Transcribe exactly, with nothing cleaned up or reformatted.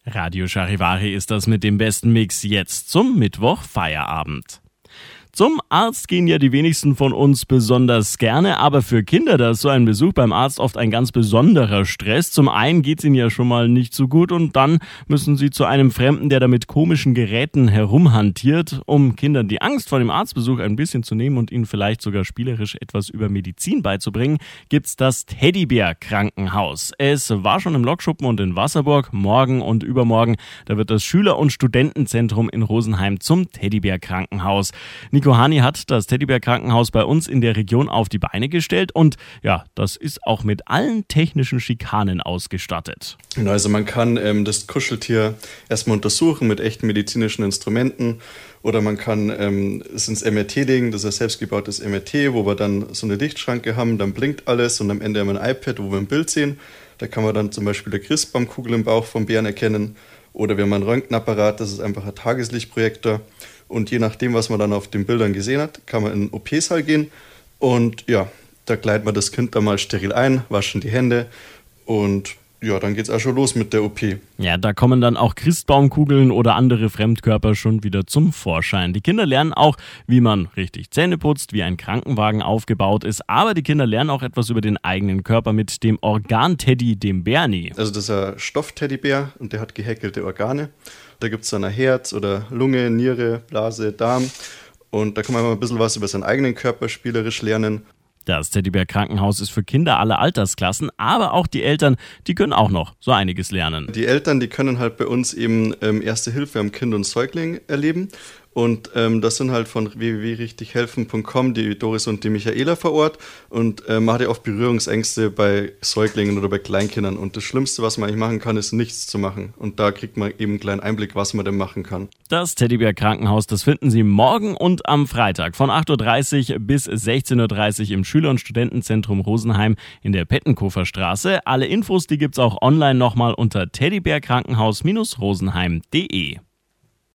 Radio Charivari ist das mit dem besten Mix jetzt zum Mittwoch Feierabend. Zum Arzt gehen ja die wenigsten von uns besonders gerne, aber für Kinder da ist so ein Besuch beim Arzt oft ein ganz besonderer Stress. Zum einen geht's ihnen ja schon mal nicht so gut und dann müssen sie zu einem Fremden, der da mit komischen Geräten herumhantiert. Um Kindern die Angst vor dem Arztbesuch ein bisschen zu nehmen und ihnen vielleicht sogar spielerisch etwas über Medizin beizubringen, gibt's das Teddybär-Krankenhaus. Es war schon im Lokschuppen und in Wasserburg. Morgen und übermorgen, da wird das Schüler- und Studentenzentrum in Rosenheim zum Teddybär-Krankenhaus. Nico Hani hat das Teddybär-Krankenhaus bei uns in der Region auf die Beine gestellt und ja, das ist auch mit allen technischen Schikanen ausgestattet. Also man kann ähm, das Kuscheltier erstmal untersuchen mit echten medizinischen Instrumenten oder man kann ähm, es ins M R T legen, das ist ein selbstgebautes M R T, wo wir dann so eine Lichtschranke haben, dann blinkt alles und am Ende haben wir ein iPad, wo wir ein Bild sehen. Da kann man dann zum Beispiel eine Christbaumkugel im Bauch vom Bären erkennen oder wir haben einen Röntgenapparat, das ist einfach ein Tageslichtprojektor. Und je nachdem, was man dann auf den Bildern gesehen hat, kann man in den O P-Saal gehen. Und ja, da kleidet man das Kind dann mal steril ein, waschen die Hände und ja, dann geht's auch schon los mit der O P. Ja, da kommen dann auch Christbaumkugeln oder andere Fremdkörper schon wieder zum Vorschein. Die Kinder lernen auch, wie man richtig Zähne putzt, wie ein Krankenwagen aufgebaut ist. Aber die Kinder lernen auch etwas über den eigenen Körper mit dem Organteddy, dem Bernie. Also das ist ein Stoffteddybär und der hat gehäkelte Organe. Da gibt es dann ein Herz oder Lunge, Niere, Blase, Darm. Und da kann man mal ein bisschen was über seinen eigenen Körper spielerisch lernen. Das Teddybär-Krankenhaus ist für Kinder aller Altersklassen, aber auch die Eltern, die können auch noch so einiges lernen. Die Eltern, die können halt bei uns eben ähm, Erste Hilfe am Kind und Säugling erleben. Und ähm, das sind halt von w w w punkt richtig helfen punkt com die Doris und die Michaela vor Ort. Und äh, man hat ja oft Berührungsängste bei Säuglingen oder bei Kleinkindern. Und das Schlimmste, was man eigentlich machen kann, ist nichts zu machen. Und da kriegt man eben einen kleinen Einblick, was man denn machen kann. Das Teddybär-Krankenhaus, das finden Sie morgen und am Freitag von acht Uhr dreißig bis sechzehn Uhr dreißig im Schüler- und Studentenzentrum Rosenheim in der Pettenkofer Straße. Alle Infos, die gibt's auch online nochmal unter teddybärkrankenhaus Rosenheim punkt de.